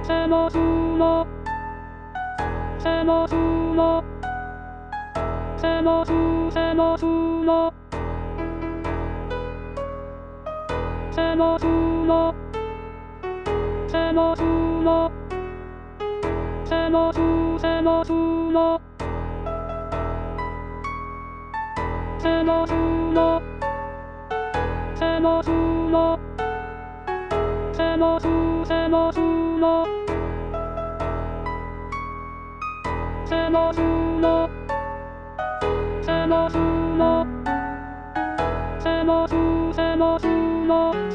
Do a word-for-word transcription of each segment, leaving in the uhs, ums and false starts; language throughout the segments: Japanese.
せますのせますのせますせますのせますのせますのせますせますのせますのせますのせますせますのせますのせますのせますせますのす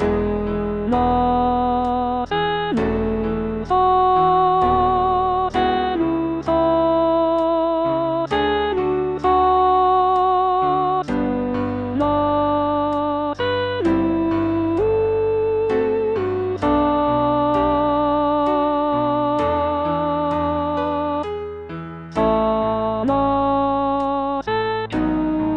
なせぬさせぬさせぬさすなせぬささなせぬ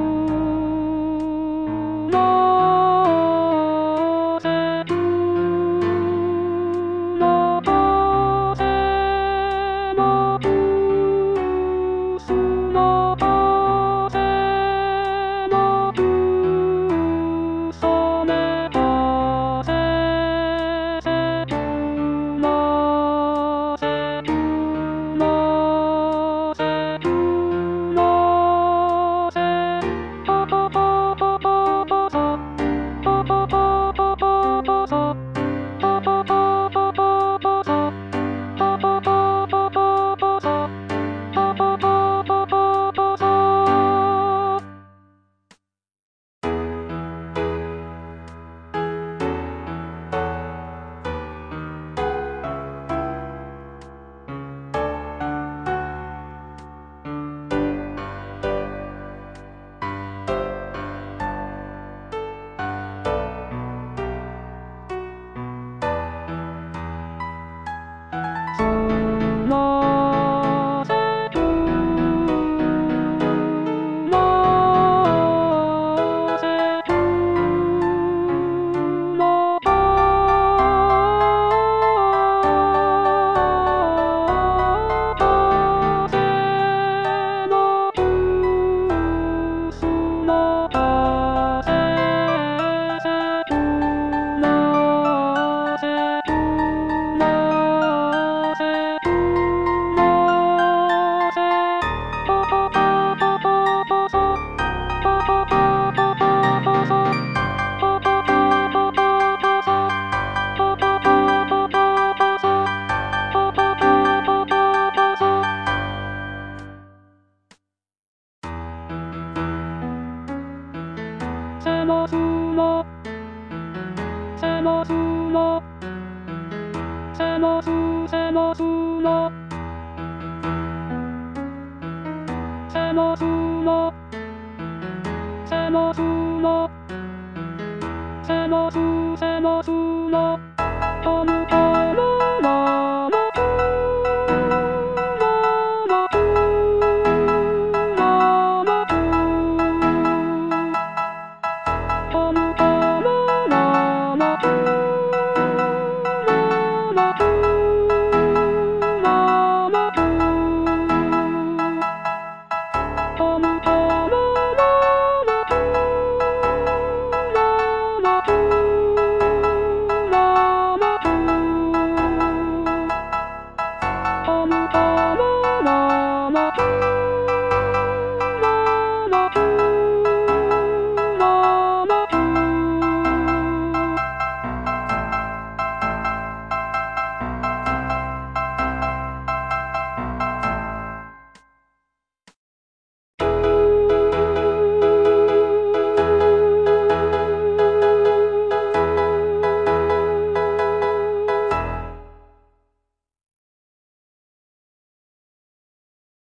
せますのせますのせますせますのせますのせますのせますせますの